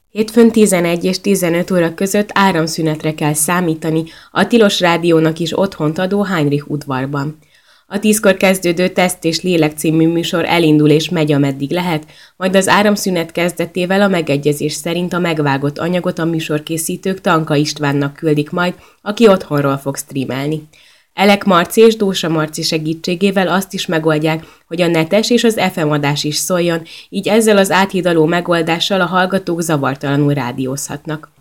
Hétfőn 11 és 15 óra között áramszünetre kell számítani a Tilos Rádiónak is otthont adó Heinrich udvarban. A 10-kor kezdődő Teszt és Lélek című műsor elindul és megy, ameddig lehet, majd az áramszünet kezdetével a megegyezés szerint a megvágott anyagot a műsorkészítők Tanka Istvánnak küldik majd, aki otthonról fog streamelni. Elek Marci és Dósa Marci segítségével azt is megoldják, hogy a netes és az FM adás is szóljon, így ezzel az áthidaló megoldással a hallgatók zavartalanul rádiózhatnak.